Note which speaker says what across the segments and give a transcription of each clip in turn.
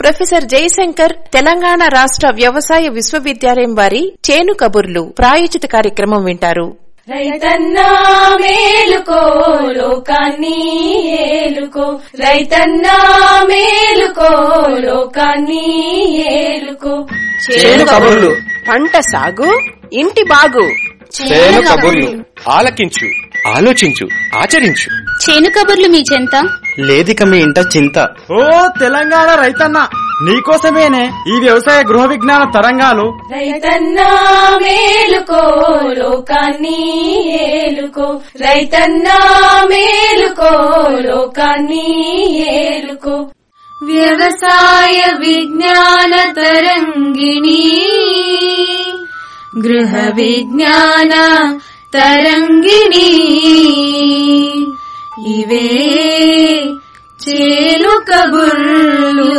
Speaker 1: Professor Jayashankar Telangana రాష్ట్ర వ్యవసాయ విశ్వవిద్యాలయం వారి చేను కబుర్లు ప్రాయోజిత కార్యక్రమం వింటారు.
Speaker 2: రైతన్నా మేలుకో లోకాన్ని ఏలుకో, రైతన్నా మేలుకో లోకాన్ని ఏలుకో.
Speaker 3: చేను కబుర్లు, పంట సాగు, ఇంటి బాగు.
Speaker 4: చేను కబుర్లు ఆలకించు, ఆలోచించు, ఆచరించు.
Speaker 5: చేను కబుర్లు మీ చెంత
Speaker 4: లేదిక మీ ఇంట చింత.
Speaker 6: ఓ తెలంగాణ రైతన్న, నీకోసమేనే ఈ వ్యవసాయ గృహ విజ్ఞాన తరంగాలు.
Speaker 2: రైతన్నా మేలుకో లోకాన్ని ఏలుకో, రైతన్నా మేలుకో లోకాన్ని ఏలుకో. వ్యవసాయ విజ్ఞాన తరంగిణి, గృహ విజ్ఞాన తరంగిణి. ఇవే చేను కబుర్లు.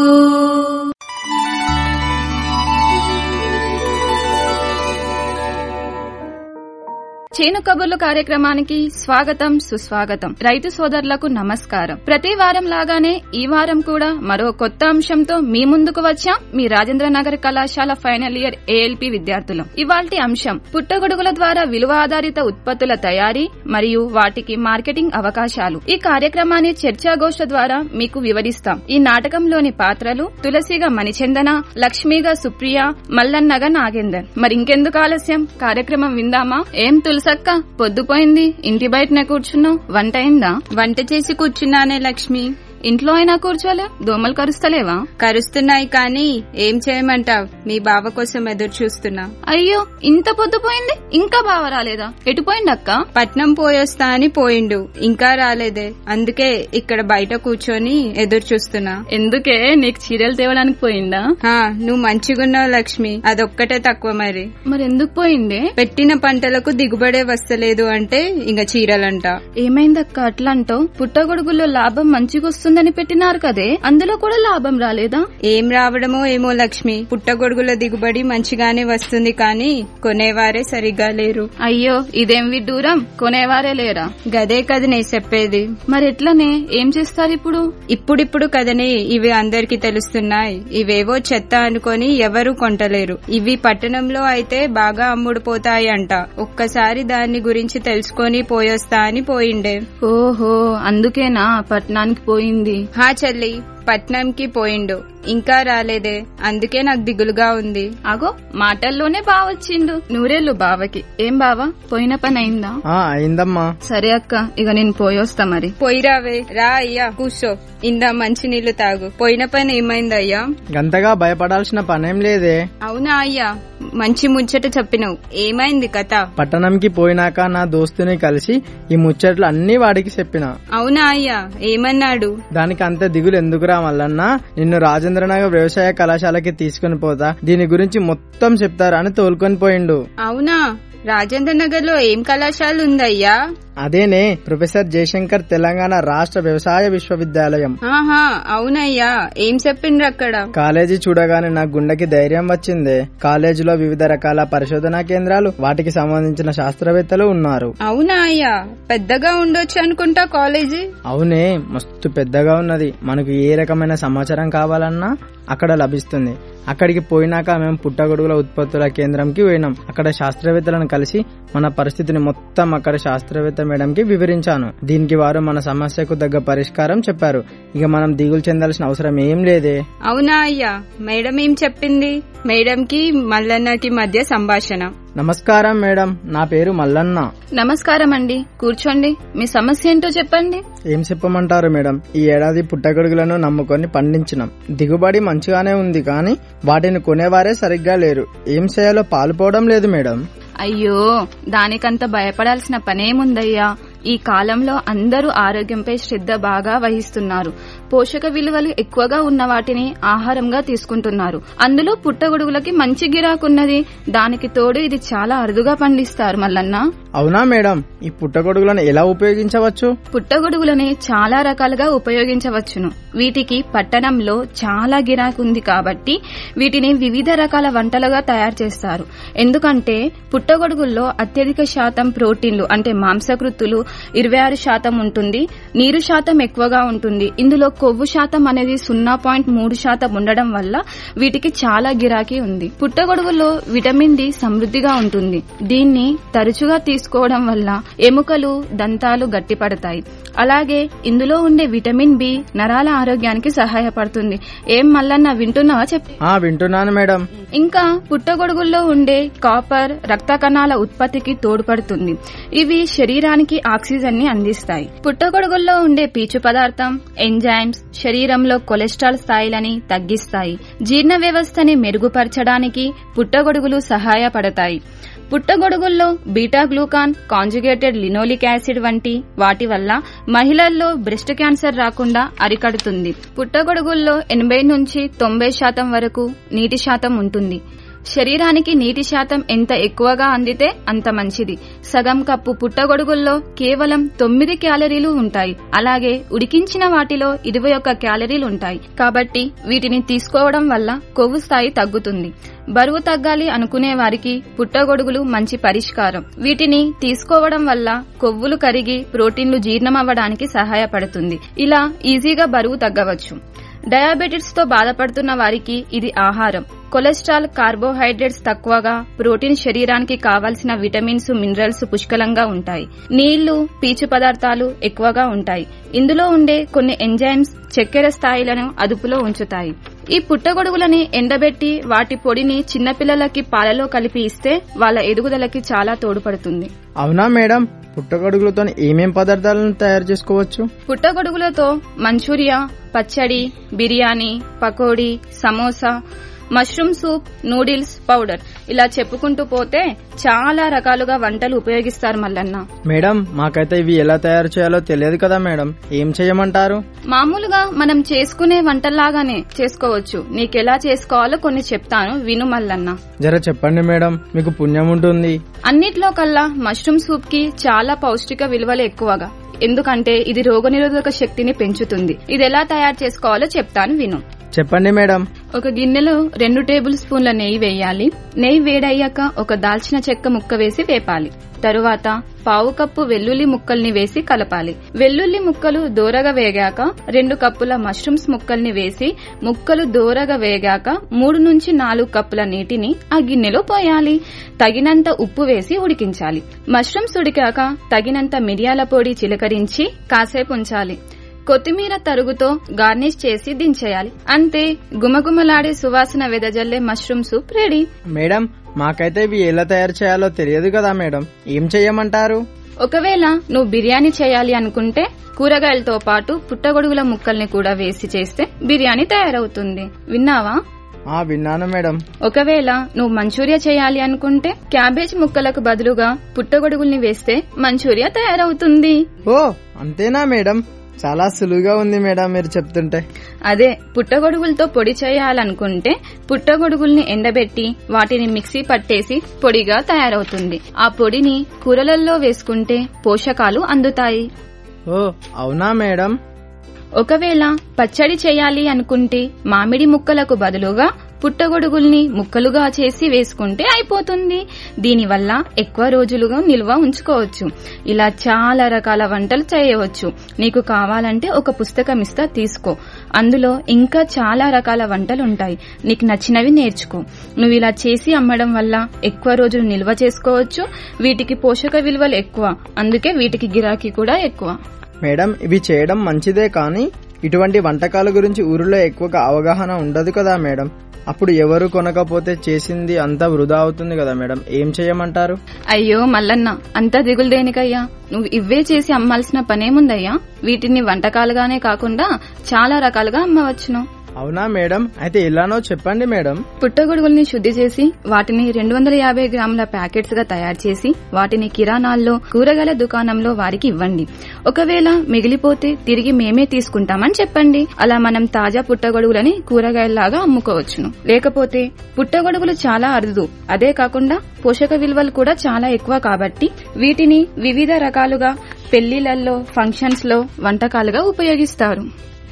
Speaker 7: చేను కబుర్లు కార్యక్రమానికి స్వాగతం, సుస్వాగతం. రైతు సోదరులకు నమస్కారం. ప్రతి వారం లాగానే ఈ వారం కూడా మరో కొత్త అంశంతో మీ ముందుకు వచ్చాం. మీ రాజేంద్రనగర్ కళాశాల ఫైనల్ ఇయర్ ఏఎల్పీ విద్యార్థులం. ఇవాల్టి అంశం పుట్టగొడుగుల ద్వారా విలువ ఆధారిత ఉత్పత్తుల తయారీ మరియు వాటికి మార్కెటింగ్ అవకాశాలు. ఈ కార్యక్రమాన్ని చర్చాగోష్ఠి ద్వారా మీకు వివరిస్తాం. ఈ నాటకంలోని పాత్రలు తులసిగా మణిచందన, లక్ష్మిగా సుప్రియ, మల్లన్నగా నాగేందర్. మరింకెందుకు ఆలస్యం, కార్యక్రమం విందామా? ఏం తులసక్క, పొద్దుపోయింది, ఇంటి బయటనే కూర్చున్నావు, వంట అయిందా?
Speaker 8: వంట చేసి కూర్చున్నానే లక్ష్మి.
Speaker 7: ఇంట్లో అయినా కూర్చోలే? దోమలు కరుస్తలేవా?
Speaker 8: కరుస్తున్నాయి, కానీ ఏం చేయమంటావ్, మీ బావ కోసం ఎదురు చూస్తున్నా.
Speaker 7: అయ్యో, ఇంత పొద్దుపోయింది, ఇంకా బావ రాలేదా? ఎటు పోయిండక్క?
Speaker 8: పట్నం పోయొస్తా అని పోయిండు, ఇంకా రాలేదే. అందుకే ఇక్కడ బయట కూర్చొని ఎదురు చూస్తున్నా.
Speaker 7: ఎందుకే, నీకు చీరలు తేవడానికి పోయిందా?
Speaker 8: నువ్వు మంచిగున్నావు లక్ష్మి, అదొక్కటే తక్కువ. మరి
Speaker 7: ఎందుకు పోయిందే?
Speaker 8: పెట్టిన పంటలకు దిగుబడే వస్తలేదు అంటే ఇంక చీరలంట.
Speaker 7: ఏమైందక్క అట్లంటావు? పుట్టగొడుగుల్లో లాభం మంచిగొస్తుంది ని పెట్టినారు కదే, అందులో కూడా లాభం రాలేదా?
Speaker 8: ఏం రావడమో ఏమో లక్ష్మి, పుట్టగొడుగుల దిగుబడి మంచిగానే వస్తుంది, కానీ కొనేవారే సరిగ్గా లేరు.
Speaker 7: అయ్యో, ఇదేం విడ్డూరం, కొనేవారే లేరా?
Speaker 8: గదే కదనే చెప్పేది.
Speaker 7: మరి ఎట్లనే, ఏం చేస్తారు ఇప్పుడు?
Speaker 8: ఇప్పుడిప్పుడు కదనే ఇవి అందరికి తెలుస్తున్నాయి. ఇవేవో చెత్త అనుకొని ఎవరు కొంటలేరు. ఇవి పట్టణంలో అయితే బాగా అమ్ముడుపోతాయి అంట. ఒక్కసారి దాన్ని గురించి తెలుసుకొని పోయొస్తా అని పోయిండే.
Speaker 7: ఓహో, అందుకేనా పట్టణానికి పోయింది?
Speaker 8: చెల్లి, పట్నంకి పోయిండు, ఇంకా రాలేదే. అందుకే నాకు దిగులుగా ఉంది.
Speaker 7: అగో, మాటల్లోనే బావొచ్చిండు. నూరేళ్లు బావకి. ఏం బావా, పోయిన పని అయిందా?
Speaker 6: అయిందమ్మా.
Speaker 7: సరే అక్క, ఇక నేను పోయొస్తా. మరి
Speaker 8: పోయిరావే. రా అయ్యా, కూర్చో, ఇందా మంచి నీళ్లు తాగు. పోయిన పని ఏమైందయ్యా?
Speaker 6: గంతగా భయపడాల్సిన పనేం లేదే.
Speaker 8: అవునా అయ్యా, మంచి ముచ్చట చెప్పినవు. ఏమైంది కథ?
Speaker 6: పట్టణంకి పోయినాక నా దోస్తుని కలిసి ఈ ముచ్చట్లు అన్ని వాడికి చెప్పిన.
Speaker 8: అవునా అయ్యా, ఏమన్నాడు?
Speaker 6: దానికి అంత దిగులు ఎందుకురా మల్లన్నా, నిన్ను రాజేంద్రనగర్ వ్యవసాయ కళాశాలకి తీసుకుని పోతా, దీని గురించి మొత్తం చెప్తారా అని తోలుకొని పోయిండు.
Speaker 8: అవునా, రాజేంద్రనగర్ లో ఏం కళాశాల ఉందయ్యా?
Speaker 6: అదేనే, ప్రొఫెసర్ జయశంకర్ తెలంగాణ రాష్ట్ర వ్యవసాయ విశ్వవిద్యాలయం.
Speaker 8: అవునయ్యా, ఏం చెప్పిండ్రు అక్కడ?
Speaker 6: కాలేజీ చూడగానే నా గుండెకి ధైర్యం వచ్చిందే. కాలేజీలో వివిధ రకాల పరిశోధనా కేంద్రాలు, వాటికి సంబంధించిన శాస్త్రవేత్తలు ఉన్నారు.
Speaker 8: అవునా అయ్యా, పెద్దగా ఉండొచ్చు అనుకుంటా కాలేజీ.
Speaker 6: అవునే, మస్తు పెద్దగా ఉన్నది. మనకు ఏ రకమైన సమాచారం కావాలన్నా అక్కడ లభిస్తుంది. అక్కడికి పోయినాక మేము పుట్టగొడుగుల ఉత్పత్తుల కేంద్రంకి పోయినాం. అక్కడ శాస్త్రవేత్తలను కలిసి మన పరిస్థితిని మొత్తం అక్కడ శాస్త్రవేత్త మేడంకి వివరించాను. దీనికి వారు మన సమస్యకు తగ్గ పరిష్కారం చెప్పారు. ఇక మనం దిగులు చెందాల్సిన అవసరం ఏం లేదే.
Speaker 8: అవునా అయ్యా, మేడం ఏం చెప్పింది? మేడంకి మల్లన్నకి మధ్య సంభాషణ.
Speaker 6: నమస్కారం మేడం, నా పేరు మల్లన్న.
Speaker 7: నమస్కారం అండి, కూర్చోండి. మీ సమస్య ఏంటో చెప్పండి.
Speaker 6: ఏం చెప్పమంటారు మేడం, ఈ ఏడాది పుట్టగొడుగులను నమ్ముకొని పండించినాం. దిగుబడి మంచిగానే ఉంది, కానీ వాటిని కొనేవారే సరిగ్గా లేరు. ఏం చేయాలో పాలుపోవడం లేదు మేడం.
Speaker 7: అయ్యో, దానికంత భయపడాల్సిన పనేముందయ్యా. ఈ కాలంలో అందరూ ఆరోగ్యంపై శ్రద్ధ బాగా వహిస్తున్నారు. పోషక విలువలు ఎక్కువగా ఉన్న వాటిని ఆహారంగా తీసుకుంటున్నారు. అందులో పుట్టగొడుగులకి మంచి గిరాకున్నది. దానికి తోడు ఇది చాలా అరుదుగా పండిస్తారు మల్లన్న.
Speaker 6: అవునా మేడం, ఈ పుట్టగొడుగులను ఎలా ఉపయోగించవచ్చు?
Speaker 7: పుట్టగొడుగులని చాలా రకాలుగా ఉపయోగించవచ్చును. వీటికి పట్టణంలో చాలా గిరాకీ ఉంది కాబట్టి వీటిని వివిధ రకాల వంటలుగా తయారు చేస్తారు. ఎందుకంటే పుట్టగొడుగుల్లో అత్యధిక శాతం ప్రోటీన్లు అంటే మాంసకృత్తులు 26% ఉంటుంది, నీరు శాతం ఎక్కువగా ఉంటుంది. ఇందులో కొవ్వు శాతం అనేది 0.3% ఉండడం వల్ల వీటికి చాలా గిరాకీ ఉంది. పుట్టగొడుగుల్లో విటమిన్ డి సమృద్ధిగా ఉంటుంది. దీన్ని తరచుగా తీసుకోవడం వల్ల ఎముకలు దంతాలు గట్టిపడతాయి. అలాగే ఇందులో ఉండే విటమిన్ బి నరాల ఆరోగ్యానికి సహాయపడుతుంది. ఏం మల్లన్న వింటున్నావా? చెప్పి
Speaker 6: వింటున్నాను మేడం.
Speaker 7: ఇంకా పుట్టగొడుగుల్లో ఉండే కాపర్ రక్త కణాల ఉత్పత్తికి తోడ్పడుతుంది. ఇవి శరీరానికి ఆక్సిజన్ ని అందిస్తాయి. పుట్టగొడుగుల్లో ఉండే పీచు పదార్థం ఎంజైమ్స్ శరీరంలో కొలెస్ట్రాల్ స్థాయిలని తగ్గిస్తాయి. జీర్ణ వ్యవస్థని మెరుగుపరచడానికి పుట్టగొడుగులు సహాయపడతాయి. పుట్టగొడుగుల్లో beta glucan, conjugated linoleic acid వంటి వాటి వల్ల మహిళల్లో బ్రెస్ట్ క్యాన్సర్ రాకుండా అరికడుతుంది. పుట్టగొడుగుల్లో 80 నుంచి 90% వరకు నీటి శాతం ఉంటుంది. శరీరానికి నీటి శాతం ఎంత ఎక్కువగా అందితే అంత మంచిది. సగం కప్పు పుట్టగొడుగుల్లో కేవలం 9 క్యాలరీలు ఉంటాయి. అలాగే ఉడికించిన వాటిలో 21 క్యాలరీలు ఉంటాయి. కాబట్టి వీటిని తీసుకోవడం వల్ల కొవ్వు స్థాయి తగ్గుతుంది. బరువు తగ్గాలి అనుకునే వారికి పుట్టగొడుగులు మంచి పరిష్కారం. వీటిని తీసుకోవడం వల్ల కొవ్వులు కరిగి ప్రోటీన్లు జీర్ణమవ్వడానికి సహాయపడుతుంది. ఇలా ఈజీగా బరువు తగ్గవచ్చు. డయాబెటిస్ తో బాధపడుతున్న వారికి ఇది ఆహారం. కొలెస్ట్రాల్, కార్బోహైడ్రేట్స్ తక్కువగా, ప్రోటీన్ శరీరానికి కావలసిన విటమిన్స్, మినరల్స్ పుష్కలంగా ఉంటాయి. నీళ్లు, పీచు పదార్థాలు ఎక్కువగా ఉంటాయి. ఇందులో ఉండే కొన్ని ఎంజైమ్స్ చక్కెర స్థాయిలను అదుపులో ఉంచుతాయి. ఈ పుట్టగొడుగులని ఎండబెట్టి వాటి పొడిని చిన్నపిల్లలకి పాలలో కలిపి ఇస్తే వాళ్ళ ఎదుగుదలకి చాలా తోడ్పడుతుంది.
Speaker 6: అవునా మేడం, పుట్టగొడుగులతో ఏమేం పదార్థాలను తయారు చేసుకోవచ్చు?
Speaker 7: పుట్టగొడుగులతో మంచూరియా, పచ్చడి, biryani, pakodi, samosa, mushroom soup, noodles, powder ఇలా చెప్పుకుంటూ పోతే చాలా రకాలుగా వంటలు ఉపయోగిస్తారు మల్లన్న.
Speaker 6: మేడం, మాకైతే ఇవి ఎలా తయారు చేయాలో తెలియదు కదా మేడం, ఏం చేయమంటారు?
Speaker 7: మామూలుగా మనం చేసుకునే వంటల్లాగానే చేసుకోవచ్చు. నీకెలా చేసుకోవాలో కొన్ని చెప్తాను, విను మల్లన్న.
Speaker 6: జర చెప్పండి మేడం, మీకు పుణ్యం ఉంటుంది.
Speaker 7: అన్నిట్లో కల్లా మష్రూమ్ సూప్ కి చాలా పౌష్టిక విలువలు ఎక్కువగా, ఎందుకంటే ఇది రోగనిరోధక శక్తిని పెంచుతుంది. ఇది ఎలా తయారు చేసుకోవాలో చెప్తాను, విను.
Speaker 6: చెప్పండి మేడం.
Speaker 7: ఒక గిన్నెలో 2 టేబుల్ స్పూన్ల నెయ్యి వేయాలి. నెయ్యి వేడయ్యాక ఒక దాల్చిన చెక్క ముక్క వేసి వేపాలి. తరువాత 1/2 కప్పు వెల్లుల్లి ముక్కల్ని వేసి కలపాలి. వెల్లుల్లి ముక్కలు దోరగా వేగాక 2 కప్పుల మష్రూమ్స్ ముక్కల్ని వేసి ముక్కలు దోరగా వేగాక 3 నుంచి 4 కప్పుల నీటిని ఆ గిన్నెలో పోయాలి. తగినంత ఉప్పు వేసి ఉడికించాలి. మష్రూమ్స్ ఉడికాక తగినంత మిరియాల పొడి చిలకరించి కాసేపు ఉంచాలి. కొత్తిమీర తరుగుతో గార్నిష్ చేసి దించేయాలి. అంతే, గుమగుమలాడే సువాసన వెదజల్లే మష్రూమ్ సూప్ రెడీ.
Speaker 6: మేడం, మాకైతే ఇవి ఎలా తయారు చేయాలో తెలియదు కదా మేడం, ఏం చెయ్యమంటారు?
Speaker 7: ఒకవేళ నువ్వు బిర్యానీ చేయాలి అనుకుంటే కూరగాయలతో పాటు పుట్టగొడుగుల ముక్కల్ని కూడా వేసి చేస్తే బిర్యానీ తయారవుతుంది. విన్నావా?
Speaker 6: విన్నాను మేడం.
Speaker 7: ఒకవేళ నువ్వు మంచూరియా చేయాలి అనుకుంటే క్యాబేజ్ ముక్కలకు బదులుగా పుట్టగొడుగుల్ని వేస్తే మంచూరియా తయారవుతుంది.
Speaker 6: ఓ, అంతేనా మేడం? చాలా సులువుగా ఉంది మేడం మీరు చెప్తుంటే.
Speaker 7: అదే, పుట్టగొడుగులతో పొడి చేయాలనుకుంటే పుట్టగొడుగుల్ని ఎండబెట్టి వాటిని మిక్సీ పట్టేసి పొడిగా తయారవుతుంది. ఆ పొడిని కూరలలో వేసుకుంటే పోషకాలు అందుతాయి.
Speaker 6: ఓ, అవునా మేడం?
Speaker 7: ఒకవేళ పచ్చడి చేయాలి అనుకుంటే మామిడి ముక్కలకు బదులుగా పుట్టగొడుగుల్ని ముక్కలుగా చేసి వేసుకుంటే అయిపోతుంది. దీనివల్ల ఎక్కువ రోజులుగా నిల్వ ఉంచుకోవచ్చు. ఇలా చాలా రకాల వంటలు చేయవచ్చు. నీకు కావాలంటే ఒక పుస్తకం ఇస్తా, తీసుకో. అందులో ఇంకా చాలా రకాల వంటలు ఉంటాయి. నీకు నచ్చినవి నేర్చుకో. నువ్వు ఇలా చేసి అమ్మడం వల్ల ఎక్కువ రోజులు నిల్వ చేసుకోవచ్చు. వీటికి పోషక విలువలు ఎక్కువ, అందుకే వీటికి గిరాకీ కూడా ఎక్కువ.
Speaker 6: మేడం, ఇవి చేయడం మంచిదే, కానీ ఇటువంటి వంటకాల గురించి ఊరిలో ఎక్కువగా అవగాహన ఉండదు కదా మేడం. అప్పుడు ఎవరు కొనకపోతే చేసింది అంతా వృధా అవుతుంది కదా మేడం, ఏం చేయమంటారు?
Speaker 7: అయ్యో మల్లన్న, అంతా దిగులు దేనికయ్యా? నువ్వు ఇవే చేసి అమ్మాల్సిన పనేముందయ్యా? వీటిని వంటకాలుగానే కాకుండా చాలా రకాలుగా అమ్మవచ్చును.
Speaker 6: అవునా మేడం, అయితే ఎలానో చెప్పండి మేడం.
Speaker 7: పుట్టగొడుగుల్ని శుద్ధి చేసి వాటిని 250 గ్రాముల ప్యాకెట్స్ గా తయారు చేసి వాటిని కిరాణాల్లో కూరగాయల దుకాణంలో వారికి ఇవ్వండి. ఒకవేళ మిగిలిపోతే తిరిగి మేమే తీసుకుంటామని చెప్పండి. అలా మనం తాజా పుట్టగొడుగులని కూరగాయల్లాగా అమ్ముకోవచ్చును. లేకపోతే పుట్టగొడుగులు చాలా అరుదు, అదే కాకుండా పోషక విలువలు కూడా చాలా ఎక్కువ కాబట్టి వీటిని వివిధ రకాలుగా పెళ్లిళ్లలో, ఫంక్షన్స్ లో వంటకాలుగా ఉపయోగిస్తారు.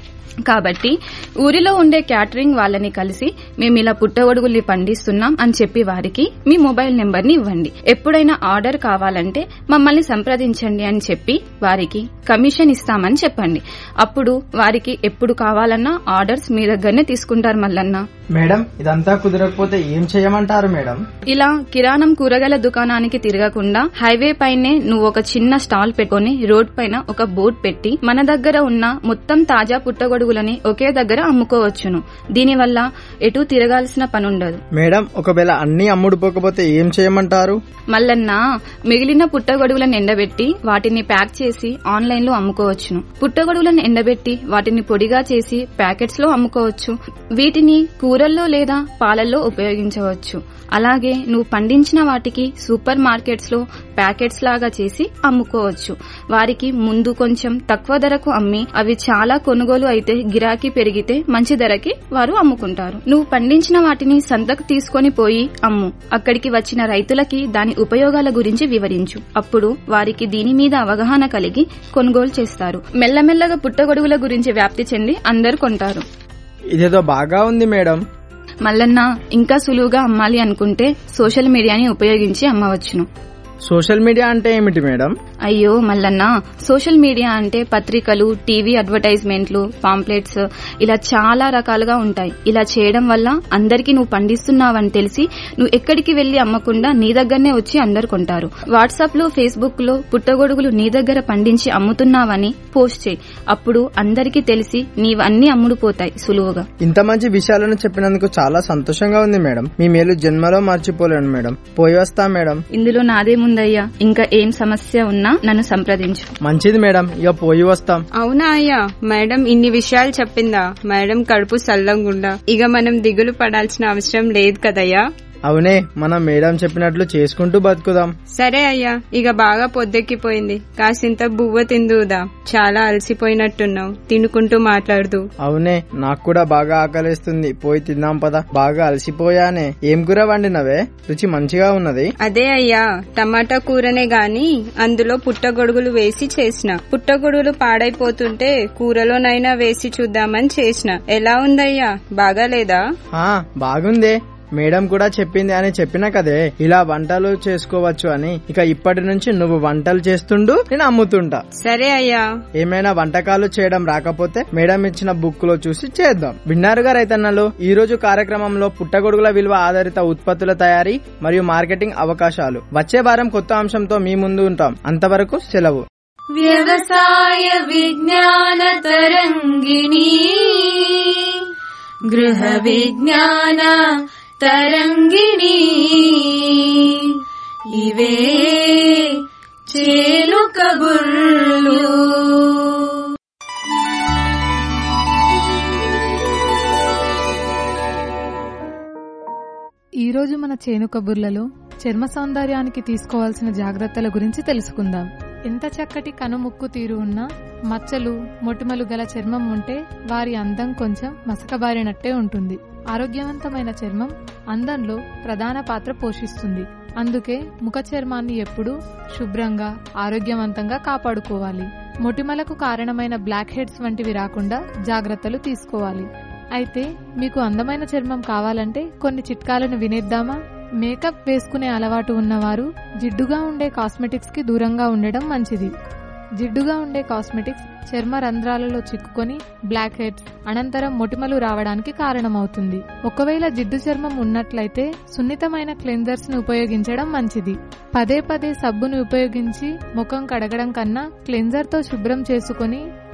Speaker 7: కాబట్టి ఊరిలో ఉండే క్యాటరింగ్ వాళ్ళని కలిసి మేము ఇలా పుట్టగొడుగుల్ని పండిస్తున్నాం అని చెప్పి వారికి మీ మొబైల్ నెంబర్ ని ఇవ్వండి. ఎప్పుడైనా ఆర్డర్ కావాలంటే మమ్మల్ని సంప్రదించండి అని చెప్పి వారికి కమిషన్ ఇస్తామని చెప్పండి. అప్పుడు వారికి ఎప్పుడు కావాలన్నా ఆర్డర్స్ మీ దగ్గరనే తీసుకుంటారు. మల్లన్న
Speaker 6: మేడం, ఇదంతా కుదరకపోతే ఏం చేయమంటారు మేడం?
Speaker 7: ఇలా కిరాణం కూరగాయల దుకాణానికి తిరగకుండా హైవే పైనే నువ్వు ఒక చిన్న స్టాల్ పెట్టుకుని రోడ్ పైన ఒక బోర్డు పెట్టి మన దగ్గర ఉన్న మొత్తం తాజా పుట్టగొడుగులని ఒకే దగ్గర అమ్ముకోవచ్చును. దీనివల్ల ఎటు తిరగాల్సిన పనుండదు.
Speaker 6: మేడం, ఒకవేళ అన్ని అమ్ముడుపోకపోతే ఏం చేయమంటారు?
Speaker 7: మల్లన్న, మిగిలిన పుట్టగొడుగులను ఎండబెట్టి వాటిని ప్యాక్ చేసి ఆన్లైన్ లో అమ్ముకోవచ్చును. పుట్టగొడుగులను ఎండబెట్టి వాటిని పొడిగా చేసి ప్యాకెట్స్ లో అమ్ముకోవచ్చు. వీటిని కూరల్లో లేదా పాలల్లో ఉపయోగించవచ్చు. అలాగే నువ్వు పండించిన వాటికి సూపర్ మార్కెట్స్ లో ప్యాకెట్స్ లాగా చేసి అమ్ముకోవచ్చు. వారికి ముందు కొంచెం తక్కువ ధరకు అమ్మి అవి చాలా కొనుగోలు అయితే గిరాకీ పెరిగితే మంచి ధరకి వారు అమ్ముకుంటారు. నువ్వు పండించిన వాటిని సంతకు తీసుకొని పోయి అమ్ము. అక్కడికి వచ్చిన రైతులకి దాని ఉపయోగాల గురించి వివరించు. అప్పుడు వారికి దీని మీద అవగాహన కలిగి కొనుగోలు చేస్తారు. మెల్లమెల్లగా పుట్టగొడుగుల గురించి వ్యాప్తి చెంది అందరూ కొంటారు.
Speaker 6: ఇదేదో బాగా ఉంది మేడం.
Speaker 7: మల్లన్న, ఇంకా సులువుగా అమ్మాలి అనుకుంటే సోషల్ మీడియాని ఉపయోగించి అమ్మవచ్చును.
Speaker 6: సోషల్ మీడియా అంటే ఏమిటి మేడం?
Speaker 7: అయ్యో మల్లన్న, సోషల్ మీడియా అంటే పత్రికలు, టీవీ అడ్వర్టైజ్మెంట్లు, పాంప్లెట్స్ ఇలా చాలా రకాలుగా ఉంటాయి. ఇలా చేయడం వల్ల అందరికీ నువ్వు పండిస్తున్నావని తెలిసి నువ్వు ఎక్కడికి వెళ్లి అమ్మకుండా నీ దగ్గరనే వచ్చి అందరు కొంటారు. వాట్సాప్ లో, ఫేస్బుక్ లో పుట్టగొడుగులు నీ దగ్గర పండించి అమ్ముతున్నావని పోస్ట్ చేయి. అప్పుడు అందరికీ తెలిసి నీవన్నీ అమ్ముడుపోతాయి సులువుగా.
Speaker 6: ఇంత మంచి విషయాలను చెప్పినందుకు చాలా సంతోషంగా ఉంది మేడం. మీ మేలు జన్మలో మర్చిపోలేను మేడం. పోయి వస్తా మేడం.
Speaker 7: ఇందులో నాదేముందయ్యా, ఇంకా ఏం సమస్య ఉన్నా నన్ను సంప్రదించు.
Speaker 6: మంచిది మేడం, ఇక పోయి వస్తాం.
Speaker 8: అవునా అయ్యా, మేడం ఇన్ని విషయాలు చెప్పిందా? మేడం కడుపు సల్లంగుండా. ఇక మనం దిగులు పడాల్సిన అవసరం లేదు కదయ్యా.
Speaker 6: అవునే, మనం మేడం చెప్పినట్లు చేసుకుంటూ బతుకుదాం.
Speaker 8: సరే అయ్యా, ఇక బాగా పొద్దెక్కిపోయింది. కాసింత బువ్వ తిందుదా. చాలా అలసిపోయినట్టున్నావు, తినుకుంటూ మాట్లాడుతూ.
Speaker 6: అవునే, నాకు కూడా బాగా ఆకలిస్తుంది. పోయి తిందాం పద. బాగా అలసిపోయానే. ఏం కూర వండినవే? రుచి మంచిగా ఉన్నది.
Speaker 8: అదే అయ్యా, టమాటా కూరనే గాని అందులో పుట్టగొడుగులు వేసి చేసిన. పుట్టగొడుగులు పాడైపోతుంటే కూరలోనైనా వేసి చూద్దామని చేసిన. ఎలా ఉందయ్యా, బాగాలేదా?
Speaker 6: బాగుందే. మేడం కూడా చెప్పింది అని చెప్పినా కదే ఇలా వంటలు చేసుకోవచ్చు అని. ఇక ఇప్పటి నుంచి నువ్వు వంటలు చేస్తుండు, నేను అమ్ముతుంటా.
Speaker 8: సరే అయ్యా.
Speaker 6: ఏమైనా వంటకాలు చేయడం రాకపోతే మేడం ఇచ్చిన బుక్ లో చూసి చేద్దాం. విన్నారుగా రైతన్నలు, ఈ రోజు కార్యక్రమంలో పుట్టగొడుగుల విలువ ఆధారిత ఉత్పత్తుల తయారీ మరియు మార్కెటింగ్ అవకాశాలు. వచ్చే వారం కొత్త అంశంతో మీ ముందు ఉంటాం. అంతవరకు సెలవు.
Speaker 2: వ్యవసాయ విజ్ఞాన తరంగిణి, గృహ విజ్ఞాన తరంగిణి, ఇవే చేను కబుర్లు.
Speaker 5: ఈరోజు మన చేను కబుర్లలో చర్మ సౌందర్యానికి తీసుకోవాల్సిన జాగ్రత్తల గురించి తెలుసుకుందాం. ఎంత చక్కటి కనుముక్కు తీరు ఉన్నా మచ్చలు, మొటిమలు గల చర్మం ఉంటే వారి అందం కొంచెం మసకబారినట్టే ఉంటుంది. ఆరోగ్యవంతమైన చర్మం అందంలో ప్రధాన పాత్ర పోషిస్తుంది. అందుకే ముఖ చర్మాన్ని ఎప్పుడూ శుభ్రంగా, ఆరోగ్యవంతంగా కాపాడుకోవాలి. మొటిమలకు కారణమైన బ్లాక్ హెడ్స్ వంటివి రాకుండా జాగ్రత్తలు తీసుకోవాలి. అయితే మీకు అందమైన చర్మం కావాలంటే కొన్ని చిట్కాలను వినేద్దామా? మేకప్ వేసుకునే అలవాటు ఉన్నవారు జిడ్డుగా ఉండే కాస్మెటిక్స్ కి దూరంగా ఉండడం మంచిది. జిడ్డుగా ఉండే కాస్మెటిక్స్ చర్మ రంధ్రాలలో చిక్కుకొని బ్లాక్ హెడ్స్, అనంతరం మొటిమలు రావడానికి కారణమవుతుంది. ఒకవేళ జిడ్డు చర్మం ఉన్నట్లయితే సున్నితమైన క్లెన్జర్స్ ని ఉపయోగించడం మంచిది. పదే పదే సబ్బును ఉపయోగించి ముఖం కడగడం కన్నా క్లెన్జర్ తో శుభ్రం చేసుకుని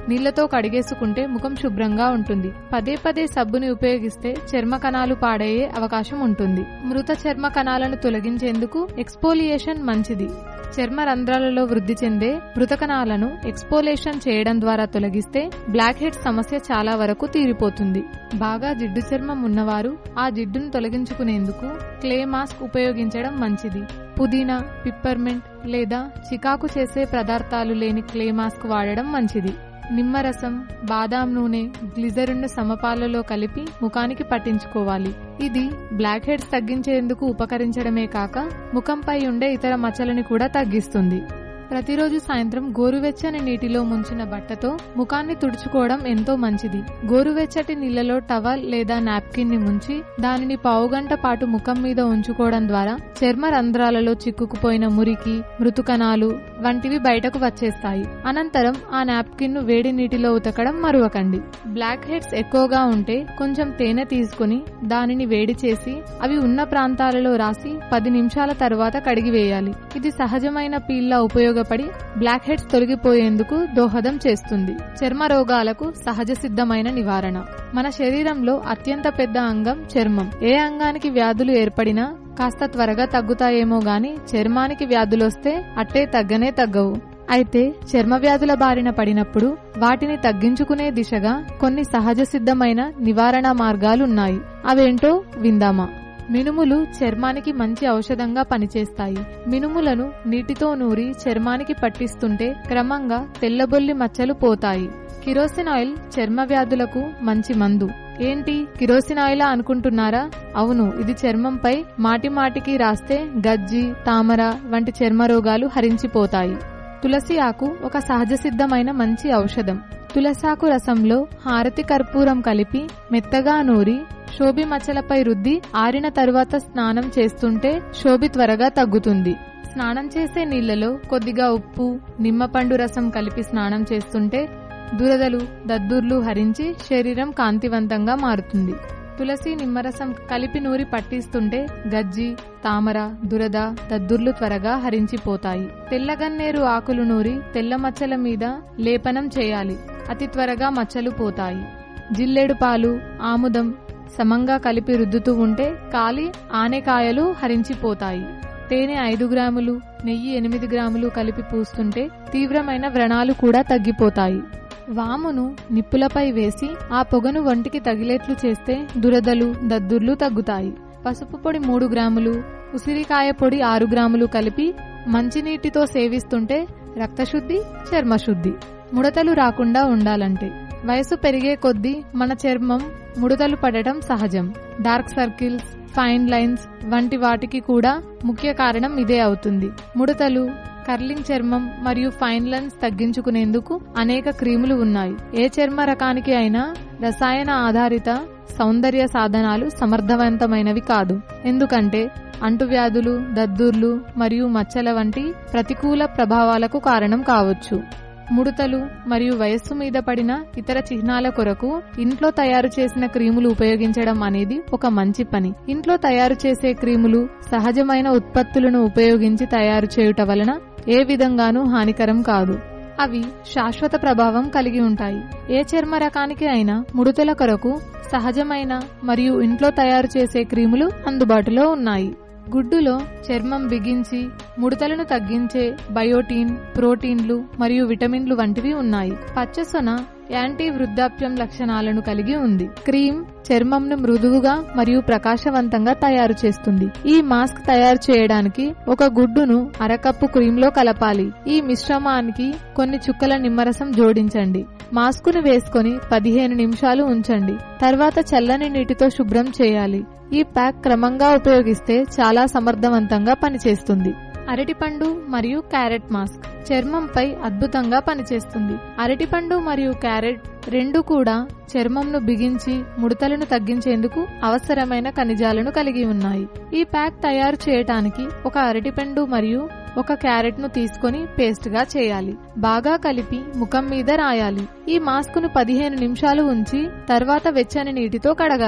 Speaker 5: నీళ్లతో కడిగేసుకుంటే ముఖం శుభ్రంగా ఉంటుంది. పదే పదే సబ్బుని ఉపయోగిస్తే చర్మ కణాలు పాడయ్యే అవకాశం ఉంటుంది. మృత చర్మ కణాలను తొలగించేందుకు ఎక్స్పోలియేషన్ మంచిది. చర్మ రంధ్రాలలో వృద్ధి చెందే మృత కణాలను ఎక్స్పోలేషన్ చేయడం ద్వారా తొలగిస్తే బ్లాక్ హెడ్స్ సమస్య చాలా వరకు తీరిపోతుంది. బాగా జిడ్డు చర్మం ఉన్నవారు ఆ జిడ్డును తొలగించుకునేందుకు క్లే మాస్క్ ఉపయోగించడం మంచిది. పుదీనా, పిప్పర్మెంట్ లేదా చికాకు చేసే పదార్థాలు లేని క్లే మాస్క్ వాడడం మంచిది. నిమ్మరసం, బాదాం నూనె, గ్లిజరిన్ సమపాలలో కలిపి ముఖానికి పట్టించుకోవాలి. ఇది బ్లాక్ హెడ్స్ తగ్గించేందుకు ఉపకరించడమే కాక ముఖంపై ఉండే ఇతర మచ్చలని కూడా తగ్గిస్తుంది. ప్రతిరోజు సాయంత్రం గోరువెచ్చని నీటిలో ముంచిన బట్టతో ముఖాన్ని తుడుచుకోవడం ఎంతో మంచిది. గోరువెచ్చటి నీళ్లలో టవల్ లేదా నాప్కిన్ ని ముంచి దానిని పావుగంట పాటు ముఖం మీద ఉంచుకోవడం ద్వారా చర్మ రంధ్రాలలో చిక్కుకుపోయిన మురికి, మృతుకణాలు వంటివి బయటకు వచ్చేస్తాయి. అనంతరం ఆ నాప్కిన్ ను వేడి నీటిలో ఉతకడం మరువకండి. బ్లాక్ హెడ్స్ ఎక్కువగా ఉంటే కొంచెం తేనె తీసుకుని దానిని వేడి చేసి అవి ఉన్న ప్రాంతాలలో రాసి 10 నిమిషాల తర్వాత కడిగివేయాలి. ఇది సహజమైన పీల్లా ఉపయోగపడి బ్లాక్ హెడ్స్ తొలగిపోయేందుకు దోహదం చేస్తుంది. చర్మ రోగాలకు సహజ సిద్ధమైన నివారణ. మన శరీరంలో అత్యంత పెద్ద అంగం చర్మం. ఏ అంగానికి వ్యాధులు ఏర్పడినా కాస్త త్వరగా తగ్గుతాయేమో గాని చర్మానికి వ్యాధులొస్తే అట్టే తగ్గనే తగ్గవు. అయితే చర్మ వ్యాధుల బారిన పడినప్పుడు వాటిని తగ్గించుకునే దిశగా కొన్ని సహజ సిద్ధమైన నివారణ మార్గాలున్నాయి. అవేంటో విందామా? మినుములు చర్మానికి మంచి ఔషధంగా పనిచేస్తాయి. మినుములను నీటితో నూరి చర్మానికి పట్టిస్తుంటే క్రమంగా తెల్లబొల్లి మచ్చలు పోతాయి. కిరోసిన్ ఆయిల్ చర్మ వ్యాధులకు మంచి మందు. ఏంటి కిరోసిన్ ఆయిలా అనుకుంటున్నారా? అవును, ఇది చర్మంపై మాటిమాటికి రాస్తే గజ్జి, తామర వంటి చర్మ రోగాలు హరించిపోతాయి. తులసి ఆకు ఒక సహజ సిద్ధమైన మంచి ఔషధం. తులసాకు రసంలో హారతి కర్పూరం కలిపి మెత్తగా నూరి శోభి మచ్చలపై రుద్ది ఆరిన తరువాత స్నానం చేస్తుంటే శోభి త్వరగా తగ్గుతుంది. స్నానం చేసే నీళ్లలో కొద్దిగా ఉప్పు, నిమ్మపండు రసం కలిపి స్నానం చేస్తుంటే దురదలు, దద్దుర్లు హరించి శరీరం కాంతివంతంగా మారుతుంది. తులసి, నిమ్మరసం కలిపి నూరి పట్టిస్తుంటే గజ్జి, తామర, దురద, దద్దుర్లు త్వరగా హరించిపోతాయి. తెల్లగన్నేరు ఆకులు నూరి తెల్ల మచ్చల మీద లేపనం చేయాలి. అతి త్వరగా మచ్చలు పోతాయి. జిల్లేడు పాలు, ఆముదం సమంగా కలిపి రుద్దుతూ ఉంటే కాలి ఆనెకాయలు హరించిపోతాయి. తేనె 5 గ్రాములు, నెయ్యి 8 గ్రాములు కలిపి పూస్తుంటే తీవ్రమైన వ్రణాలు కూడా తగ్గిపోతాయి. వామును నిప్పులపై వేసి ఆ పొగను వంటికి తగిలేట్లు చేస్తే దురదలు, దద్దుర్లు తగ్గుతాయి. పసుపు పొడి 3 గ్రాములు, ఉసిరికాయ పొడి 6 గ్రాములు కలిపి మంచినీటితో సేవిస్తుంటే రక్తశుద్ధి, చర్మశుద్ధి. ముడతలు రాకుండా ఉండాలంటే వయసు పెరిగే కొద్దీ మన చర్మం ముడతలు పడటం సహజం. డార్క్ సర్కిల్స్, ఫైన్ లైన్స్ వంటి వాటికి కూడా ముఖ్య కారణం ఇదే అవుతుంది. ముడతలు, కర్లింగ్ చర్మం మరియు ఫైన్ లైన్స్ తగ్గించుకునేందుకు అనేక క్రీములు ఉన్నాయి. ఏ చర్మ రకానికి అయినా రసాయన ఆధారిత సౌందర్య సాధనాలు సమర్థవంతమైనవి కాదు. ఎందుకంటే అంటువ్యాధులు, దద్దుర్లు మరియు మచ్చల వంటి ప్రతికూల ప్రభావాలకు కారణం కావచ్చు. ముడతలు మరియు వయస్సు మీద పడిన ఇతర చిహ్నాల కొరకు ఇంట్లో తయారు చేసిన క్రీములు ఉపయోగించడం అనేది ఒక మంచి పని. ఇంట్లో తయారు చేసే క్రీములు సహజమైన ఉత్పత్తులను ఉపయోగించి తయారు చేయుట వలన ఏ విధంగానూ హానికరం కాదు. అవి శాశ్వత ప్రభావం కలిగి ఉంటాయి. ఏ చర్మ రకానికి అయినా ముడతల కొరకు సహజమైన మరియు ఇంట్లో తయారు చేసే క్రీములు అందుబాటులో ఉన్నాయి. గుడ్డులో చర్మం బిగించి ముడతలను తగ్గించే బయోటిన్, ప్రోటీన్లు మరియు విటమిన్లు వంటివి ఉన్నాయి. పచ్చసొన యాంటీ వృద్ధాప్యం లక్షణాలను కలిగి ఉంది. క్రీమ్ చర్మంను మృదువుగా మరియు ప్రకాశవంతంగా తయారు చేస్తుంది. ఈ మాస్క్ తయారు చేయడానికి ఒక గుడ్డును అరకప్పు క్రీమ్ లో కలపాలి. ఈ మిశ్రమానికి కొన్ని చుక్కల నిమ్మరసం జోడించండి. మాస్కును వేసుకొని 15 నిమిషాలు ఉంచండి. తర్వాత చల్లని నీటితో శుభ్రం చేయాలి. ఈ ప్యాక్ క్రమంగా ఉపయోగిస్తే చాలా సమర్థవంతంగా పనిచేస్తుంది. అరటిపండు మరియు క్యారెట్ మాస్క్ చర్మంపై అద్భుతంగా పనిచేస్తుంది. అరటిపండు మరియు క్యారెట్ రెండు కూడా చర్మంను బిగించి ముడతలను తగ్గించేందుకు అవసరమైన ఖనిజాలను కలిగి ఉన్నాయి. ఈ ప్యాక్ తయారు చేయటానికి ఒక అరటిపండు మరియు ఒక క్యారెట్ ను తీసుకుని పేస్ట్ గా చేయాలి. బాగా కలిపి ముఖం మీద రాయాలి. ఈ మాస్క్ ను 15 నిమిషాలు ఉంచి తర్వాత వెచ్చని నీటితో కడగాలి.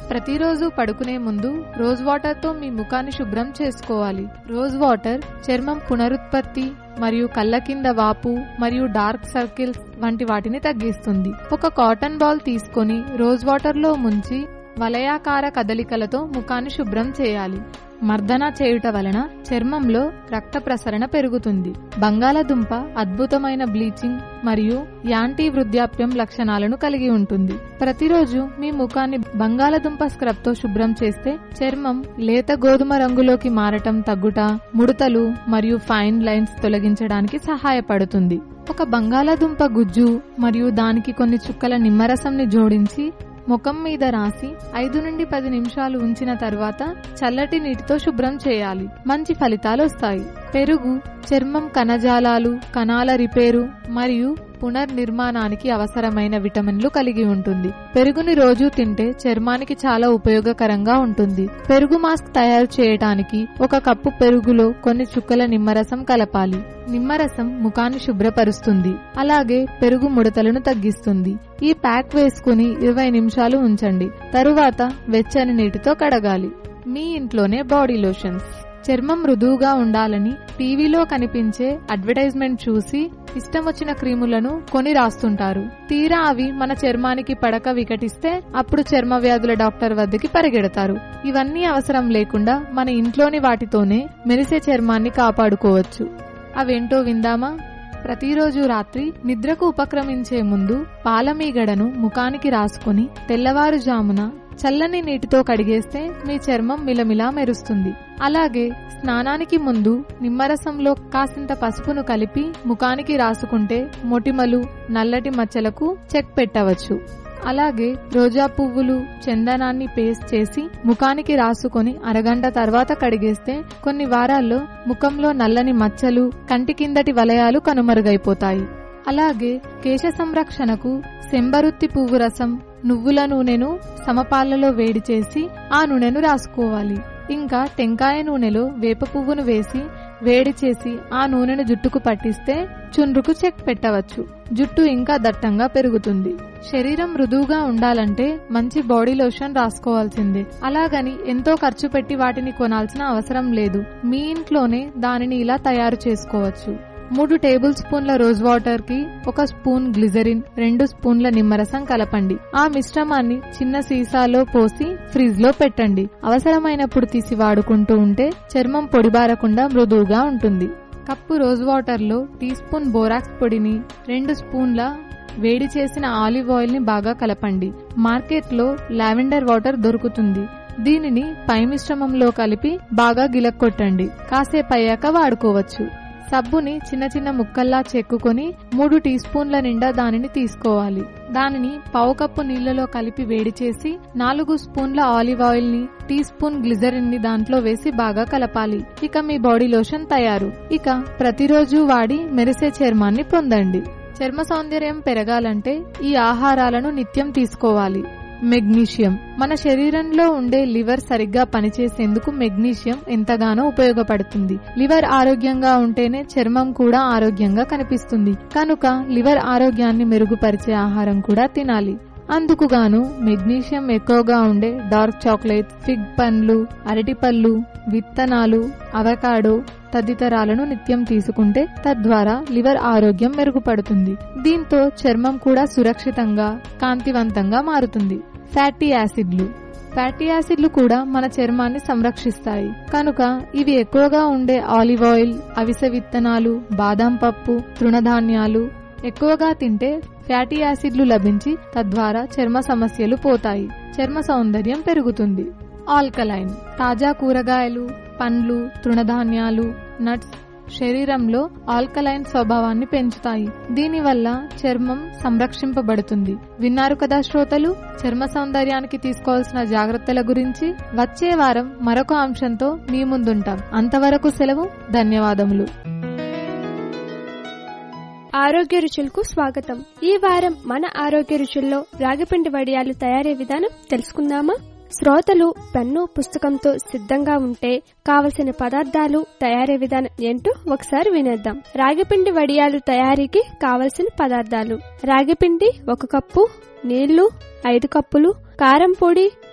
Speaker 5: ప్రతిరోజు పడుకునే ముందు రోజ్ వాటర్ తో మీ ముఖాన్ని శుభ్రం చేసుకోవాలి. రోజ్ వాటర్ చర్మం పునరుత్పత్తి మరియు కళ్ళ కింద వాపు మరియు డార్క్ సర్కిల్స్ వంటి వాటిని తగ్గిస్తుంది. ఒక కాటన్ బాల్ తీసుకొని రోజ్ వాటర్ లో ముంచి వలయాకార కదలికలతో ముఖాన్ని శుభ్రం చేయాలి. మర్దన చేయుట వలన చర్మంలో రక్త ప్రసరణ పెరుగుతుంది. బంగాళదుంప అద్భుతమైన బ్లీచింగ్ మరియు యాంటీ వృద్ధాప్యం లక్షణాలను కలిగి ఉంటుంది. ప్రతిరోజు మీ ముఖాన్ని బంగాళదుంప స్క్రబ్ తో శుభ్రం చేస్తే చర్మం లేత గోధుమ రంగులోకి మారటం తగ్గుట, ముడతలు మరియు ఫైన్ లైన్స్ తొలగించడానికి సహాయపడుతుంది. ఒక బంగాళదుంప గుజ్జు మరియు దానికి కొన్ని చుక్కల నిమ్మరసంని జోడించి ముఖం మీద రాసి 5 నుండి 10 నిమిషాలు ఉంచిన తర్వాత చల్లటి నీటితో శుభ్రం చేయాలి. మంచి ఫలితాలు వస్తాయి. పెరుగు చర్మం కణజాలాలు, కణాల రిపేరు మరియు పునర్నిర్మాణానికి అవసరమైన విటమిన్లు కలిగి ఉంటుంది. పెరుగుని రోజు తింటే చర్మానికి చాలా ఉపయోగకరంగా ఉంటుంది. పెరుగు మాస్క్ తయారు చేయడానికి 1 కప్పు పెరుగులో కొన్ని చుక్కల నిమ్మరసం కలపాలి. నిమ్మరసం ముఖాన్ని శుభ్రపరుస్తుంది, అలాగే పెరుగు ముడతలను తగ్గిస్తుంది. ఈ ప్యాక్ వేసుకుని 20 నిమిషాలు ఉంచండి. తరువాత వెచ్చని నీటితో కడగాలి. మీ ఇంట్లోనే బాడీ లోషన్స్. చర్మం మృదువుగా ఉండాలని టీవీలో కనిపించే అడ్వర్టైజ్మెంట్ చూసి ఇష్టం వచ్చిన క్రీములను కొని రాస్తుంటారు. తీరా అవి మన చర్మానికి పడక వికటిస్తే అప్పుడు చర్మ వ్యాధుల డాక్టర్ వద్దకి పరిగెడతారు. ఇవన్నీ అవసరం లేకుండా మన ఇంట్లోని వాటితోనే మెరిసే చర్మాన్ని కాపాడుకోవచ్చు. అవేంటో విందామా? ప్రతిరోజు రాత్రి నిద్రకు ఉపక్రమించే ముందు పాలమీగడను ముఖానికి రాసుకుని తెల్లవారుజామున చల్లని నీటితో కడిగేస్తే మీ చర్మం మిలమిలా మెరుస్తుంది. అలాగే స్నానానికి ముందు నిమ్మరసంలో కాసింత పసుపును కలిపి ముఖానికి రాసుకుంటే మొటిమలు, నల్లటి మచ్చలకు చెక్ పెట్టవచ్చు. అలాగే రోజా పువ్వులు, చందనాన్ని పేస్ట్ చేసి ముఖానికి రాసుకొని అరగంట తర్వాత కడిగేస్తే కొన్ని వారాల్లో ముఖంలో నల్లని మచ్చలు, కంటి కిందటి వలయాలు కనుమరుగైపోతాయి. అలాగే కేశ సంరక్షణకు సెంబరుత్తి పువ్వు రసం, నువ్వుల నూనెను సమపాలలో వేడి చేసి ఆ నూనెను రాసుకోవాలి. ఇంకా టెంకాయ నూనెలో వేప పువ్వును వేసి వేడి చేసి ఆ నూనెను జుట్టుకు పట్టిస్తే చుండ్రుకు చెక్ పెట్టవచ్చు. జుట్టు ఇంకా దట్టంగా పెరుగుతుంది. శరీరం మృదువుగా ఉండాలంటే మంచి బాడీ లోషన్ రాసుకోవాల్సిందే. అలాగని ఎంతో ఖర్చు పెట్టి వాటిని కొనాల్సిన అవసరం లేదు. మీ ఇంట్లోనే దానిని ఇలా తయారు చేసుకోవచ్చు. 3 టేబుల్ స్పూన్ల రోజ్ వాటర్ కి 1 స్పూన్ గ్లిజరిన్, 2 స్పూన్ల నిమ్మరసం కలపండి. ఆ మిశ్రమాన్ని చిన్న సీసాలో పోసి ఫ్రిజ్ లో పెట్టండి. అవసరమైనప్పుడు తీసి వాడుకుంటూ ఉంటే చర్మం పొడిబారకుండా మృదువుగా ఉంటుంది. కప్పు రోజ్ వాటర్ లో టీ స్పూన్ బోరాక్స్ పొడిని, 2 స్పూన్ల వేడి చేసిన ఆలివ్ ఆయిల్ ని బాగా కలపండి. మార్కెట్ లో లావెండర్ వాటర్ దొరుకుతుంది. దీనిని పై మిశ్రమంలో కలిపి బాగా గిలక్కొట్టండి. కాసేపయ్యాక వాడుకోవచ్చు. సబ్బుని చిన్న చిన్న ముక్కల్లా చెక్కుకొని 3 టీ స్పూన్ల నిండా దానిని తీసుకోవాలి. దానిని 1/2 కప్పు నీళ్లలో కలిపి వేడి చేసి 4 స్పూన్ల ఆలివ్ ఆయిల్ ని, టీ స్పూన్ గ్లిజరిన్ ని దాంట్లో వేసి బాగా కలపాలి. ఇక మీ బాడీ లోషన్ తయారు. ఇక ప్రతిరోజు వాడి మెరిసే చర్మాన్ని పొందండి. చర్మ సౌందర్యం పెరగాలంటే ఈ ఆహారాలను నిత్యం తీసుకోవాలి. మెగ్నీషియం. మన శరీరంలో ఉండే లివర్ సరిగ్గా పనిచేసేందుకు మెగ్నీషియం ఎంతగానో ఉపయోగపడుతుంది. లివర్ ఆరోగ్యంగా ఉంటేనే చర్మం కూడా ఆరోగ్యంగా కనిపిస్తుంది. కనుక లివర్ ఆరోగ్యాన్ని మెరుగుపరిచే ఆహారం కూడా తినాలి. అందుకుగాను మెగ్నీషియం ఎక్కువగా ఉండే డార్క్ చాక్లెట్, ఫిగ్ పండ్లు, అరటిపళ్ళు, విత్తనాలు, అవకాడో తదితరాలను నిత్యం తీసుకుంటే తద్వారా లివర్ ఆరోగ్యం మెరుగుపడుతుంది. దీంతో చర్మం కూడా సురక్షితంగా, కాంతివంతంగా మారుతుంది. ఫ్యాటీ యాసిడ్లు. ఫ్యాటీ యాసిడ్లు కూడా మన చర్మాన్ని సంరక్షిస్తాయి. కనుక ఇవి ఎక్కువగా ఉండే ఆలివ్ ఆయిల్, అవిసె విత్తనాలు, బాదాం పప్పు, తృణధాన్యాలు ఎక్కువగా తింటే ఫ్యాటీ యాసిడ్లు లభించి తద్వారా చర్మ సమస్యలు పోతాయి. చర్మ సౌందర్యం పెరుగుతుంది. ఆల్కలైన్. తాజా కూరగాయలు, పండ్లు, తృణధాన్యాలు, నట్స్ శరీరంలో ఆల్కలైన్ స్వభావాన్ని పెంచుతాయి. దీనివల్ల చర్మం సంరక్షింపబడుతుంది. విన్నారు కదా శ్రోతలు, చర్మ సౌందర్యానికి తీసుకోవాల్సిన జాగ్రత్తల గురించి. వచ్చే వారం మరొక అంశంతో మీ ముందుంటాం. అంతవరకు సెలవు. ధన్యవాదములు.
Speaker 9: ఆరోగ్య రుచులకు స్వాగతం. ఈ వారం మన ఆరోగ్య రుచుల్లో రాగిపిండి వడియాలు తయారీ విధానం తెలుసుకుందామా? శ్రోతలు పెన్ను, పుస్తకంతో సిద్ధంగా ఉంటే కావలసిన పదార్థాలు, తయారీ విధానం ఏంటో ఒకసారి వినేద్దాం. రాగిపిండి వడియాలు తయారీకి కావలసిన పదార్థాలు: రాగిపిండి 1 కప్పు, నీళ్లు 5 కప్పులు, కారం పొడి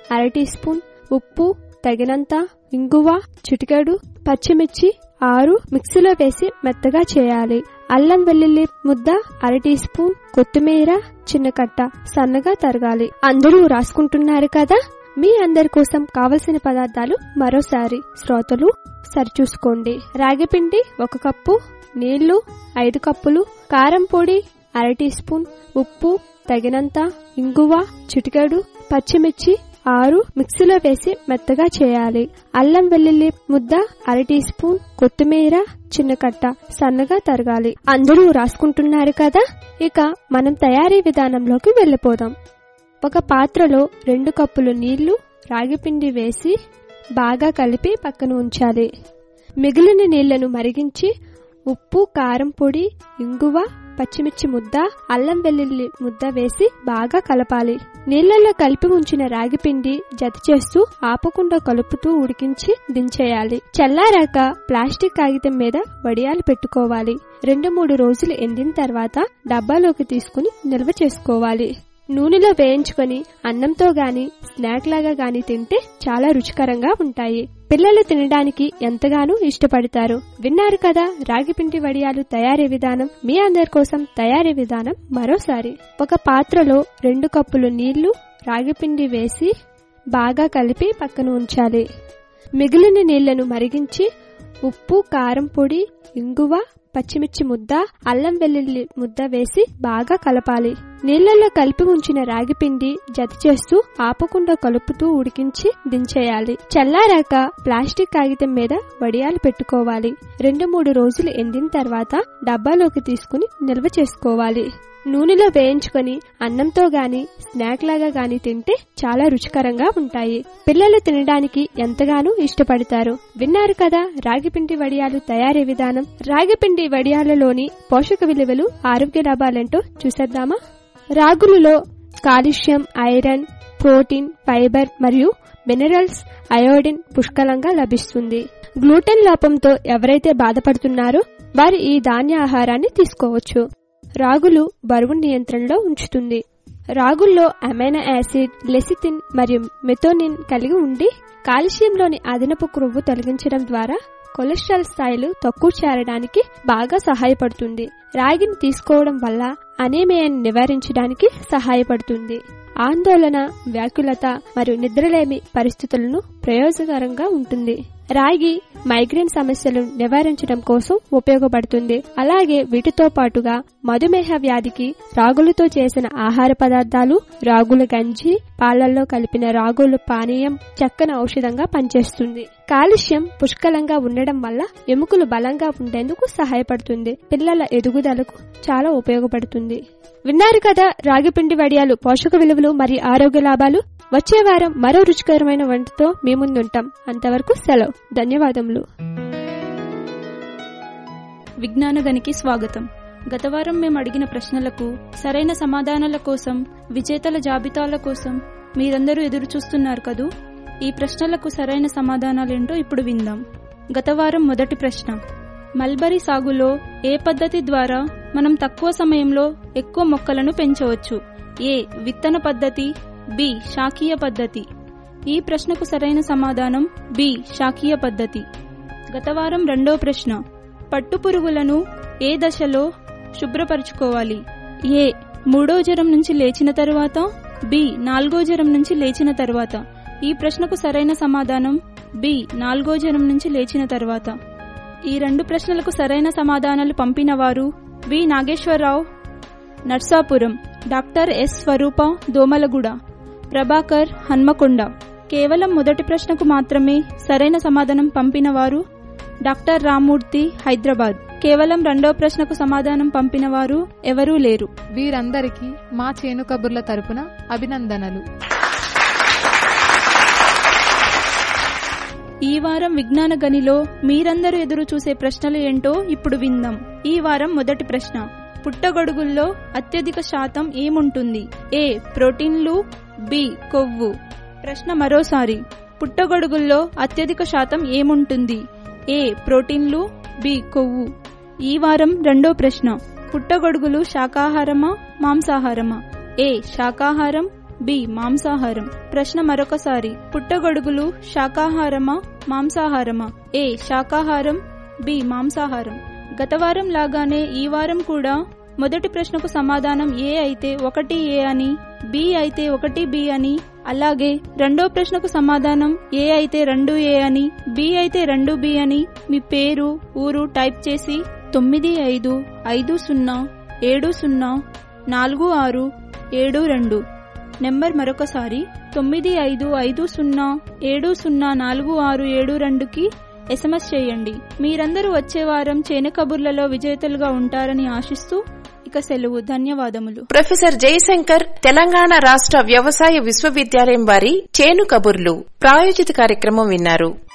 Speaker 9: అర టీ స్పూన్, ఉప్పు తగినంత, ఇంగువ చిటికెడు, పచ్చిమిర్చి 6 మిక్సీలో వేసి మెత్తగా చేయాలి. అల్లం వెల్లుల్లి ముద్ద అర టీ స్పూన్, కొత్తిమీర చిన్న కట్ట సన్నగా తరగాలి. అందరూ రాసుకుంటున్నారు కదా? మీ అందరి కోసం కావలసిన పదార్థాలు మరోసారి శ్రోతలు సరిచూసుకోండి. రాగిపిండి 1 కప్పు, నీళ్లు 5 కప్పులు, కారం పొడి అర టీ స్పూన్, ఉప్పు తగినంత, ఇంగువ చిటికెడు, పచ్చిమిర్చి 6 మిక్సీలో వేసి మెత్తగా చేయాలి. అల్లం వెల్లుల్లి ముద్ద అర టీ స్పూన్, కొత్తిమీర చిన్న కట్ట సన్నగా తరగాలి. అందరూ రాసుకుంటున్నారు కదా? ఇక మనం తయారీ విధానంలోకి వెళ్ళిపోదాం. ఒక పాత్రలో 2 కప్పులు నీళ్లు, రాగిపిండి వేసి బాగా కలిపి పక్కన ఉంచాలి. మిగిలిన నీళ్లను మరిగించి ఉప్పు, కారం పొడి, ఇంగువ, పచ్చిమిర్చి ముద్ద, అల్లం వెల్లుల్లి ముద్ద వేసి బాగా కలపాలి. నీళ్లలో కలిపి ఉంచిన రాగిపిండి జత చేస్తూ ఆపకుండా కలుపుతూ ఉడికించి దించేయాలి. చల్లారాక ప్లాస్టిక్ కాగితం మీద వడియాలు పెట్టుకోవాలి. 2-3 రోజులు ఎండిన తర్వాత డబ్బాలోకి తీసుకుని నిల్వ చేసుకోవాలి. నూనెలో వేయించుకొని అన్నంతో గాని స్నాక్ లాగా గాని తింటే చాలా రుచికరంగా ఉంటాయి. పిల్లలు తినడానికి ఎంతగానో ఇష్టపడతారు. విన్నారు కదా రాగిపిండి వడియాలు తయారీ విధానం. మీ అందరి కోసం తయారీ విధానం మరోసారి. ఒక పాత్రలో 2 కప్పులు నీళ్లు, రాగిపిండి వేసి బాగా కలిపి పక్కన ఉంచాలి. మిగిలిన నీళ్లను మరిగించి ఉప్పు, కారం పొడి, ఇంగువ, పచ్చిమిర్చి ముద్ద, అల్లం వెల్లుల్లి ముద్ద వేసి బాగా కలపాలి. నీళ్లలో కలిపి ఉంచిన రాగిపిండి జత చేస్తూ ఆపకుండా కలుపుతూ ఉడికించి దించేయాలి. చల్లారాక ప్లాస్టిక్ కాగితం మీద వడియాలు పెట్టుకోవాలి. 2-3 రోజులు ఎండిన తర్వాత డబ్బాలోకి తీసుకుని నిల్వ చేసుకోవాలి. నూనెలో వేయించుకొని అన్నంతో గాని స్నాక్ లాగా గాని తింటే చాలా రుచికరంగా ఉంటాయి. పిల్లలు తినడానికి ఎంతగానో ఇష్టపడతారు. విన్నారు కదా రాగిపిండి వడియాలు తయారీ విధానం. రాగిపిండి వడియాలలోని పోషక విలువలు, ఆరోగ్య లాభాలేంటో చూసేద్దామా? రాగులలో కాల్షియం, ఐరన్, ప్రోటీన్, ఫైబర్ మరియు మినరల్స్, అయోడిన్ పుష్కలంగా లభిస్తుంది. గ్లూటెన్ లోపంతో ఎవరైతే బాధపడుతున్నారో వారు ఈ ధాన్య ఆహారాన్ని తీసుకోవచ్చు. రాగులు బరువు నియంత్రణలో ఉంచుతుంది. రాగుల్లో అమైనో యాసిడ్, లెసిథిన్ మరియు మెథోనిన్ కలిగి ఉండి కాల్షియంలోని అదనపు క్రొవ్వు తొలగించడం ద్వారా కొలెస్ట్రాల్ స్థాయిలు తక్కువ చేరడానికి బాగా సహాయపడుతుంది. రాగిని తీసుకోవడం వల్ల అనీమియాని నివారించడానికి సహాయపడుతుంది. ఆందోళన, వ్యాకులత మరియు నిద్రలేమి పరిస్థితులను ప్రయోజనకరంగా ఉంటుంది. రాగి మైగ్రేన్ సమస్యలను నివారించడం కోసం ఉపయోగపడుతుంది. అలాగే వీటితో పాటుగా మధుమేహ వ్యాధికి రాగులతో చేసిన ఆహార పదార్థాలు, రాగుల గంజి, పాలల్లో కలిపిన రాగుల పానీయం చక్కని ఔషధంగా పనిచేస్తుంది. కాల్షియం పుష్కలంగా ఉండడం వల్ల ఎముకలు బలంగా ఉండేందుకు సహాయపడుతుంది. పిల్లల ఎదుగుదలకు చాలా ఉపయోగపడుతుంది. విన్నారు కదా రాగిపిండి వడియాలు పోషక విలువలు మరియు ఆరోగ్య లాభాలు. వచ్చే వారం మరో రుచికరమైన వంటతో మీ ముందుంటాం. అంతవరకు సెలవు. ధన్యవాదములు.
Speaker 7: విజ్ఞాన గనికి స్వాగతం. గత వారం మేము అడిగిన ప్రశ్నలకు సరైన సమాధానాల కోసం, విజేతల జాబితాల కోసం మీరందరూ ఎదురు చూస్తున్నారు కదూ. ఈ ప్రశ్నలకు సరైన సమాధానాలేంటో ఇప్పుడు విందాం. గత వారం మొదటి ప్రశ్న, మల్బరీ సాగులో ఏ పద్ధతి ద్వారా మనం తక్కువ సమయంలో ఎక్కువ మొక్కలను పెంచవచ్చు? ఏ విత్తన పద్ధతి, బి శాఖీయ పద్ధతి. ఈ ప్రశ్నకు సరైన సమాధానం బి శాఖీయ పద్ధతి. గత వారం రెండో ప్రశ్న, పట్టుపురుగులను ఏ దశలో శుభ్రపరచుకోవాలి? ఏ 3వ జ్వరం నుంచి లేచిన తరువాత, బి 4వ జ్వరం నుంచి లేచిన తరువాత. ఈ ప్రశ్నకు సరైన సమాధానం బి 4వ జ్వరం నుంచి లేచిన తరువాత. ఈ 2 ప్రశ్నలకు సరైన సమాధానాలు పంపిన వారు B Nageswararao Narsapuram, doctor S Swaroopa Domalguda, Prabhakar Hanamkonda. కేవలం మొదటి ప్రశ్నకు మాత్రమే సరైన సమాధానం పంపిన వారు డాక్టర్ రామ్మూర్తి హైదరాబాద్. కేవలం రెండో ప్రశ్నకు సమాధానం పంపిన వారు ఎవరూ లేరు.
Speaker 5: వీరందరికీ మా చేను కబుర్ల తరపున అభినందనలు.
Speaker 7: ఈ వారం విజ్ఞాన గనిలో మీరందరూ ఎదురు చూసే ప్రశ్నలు ఏంటో ఇప్పుడు విందాం. ఈ వారం మొదటి ప్రశ్న, పుట్టగొడుగుల్లో అత్యధిక శాతం ఏముంటుంది? ఏ ప్రోటీన్లు, బి కొవ్వు. ప్రశ్న మరోసారి, పుట్టగొడుగుల్లో అత్యధిక శాతం ఏముంటుంది? ఏ ప్రోటీన్లు, బి కొవ్వు. ఈ వారం రెండో ప్రశ్న, పుట్టగొడుగులు శాకాహారమా మాంసాహారమా? ఏ శాకాహారం,
Speaker 10: బి మాంసాహారం. ప్రశ్న మరొకసారి, పుట్టగొడుగులు శాకాహారమా మాంసాహారమా? ఏ శాకాహారం, బి మాంసాహారం. గత వారం లాగానే ఈ వారం కూడా మొదటి ప్రశ్నకు సమాధానం ఏ అయితే 1A అని, బి అయితే 1B అని, అలాగే రెండో ప్రశ్నకు సమాధానం ఏ అయితే 2A అని, బి అయితే 2B అని మీ పేరు ఊరు టైప్ చేసి 9550704672 నెంబర్ మరొకసారి 9550704672కి SMS చేయండి. మీరందరూ వచ్చే వారం చేను కబుర్లలో విజేతలుగా ఉంటారని ఆశిస్తూ ఇక సెలవు. ధన్యవాదములు.
Speaker 1: ప్రొఫెసర్ జయశంకర్ తెలంగాణ రాష్ట్ర వ్యవసాయ విశ్వవిద్యాలయం వారి చేను కబుర్లు ప్రాయోజిత కార్యక్రమం విన్నారు.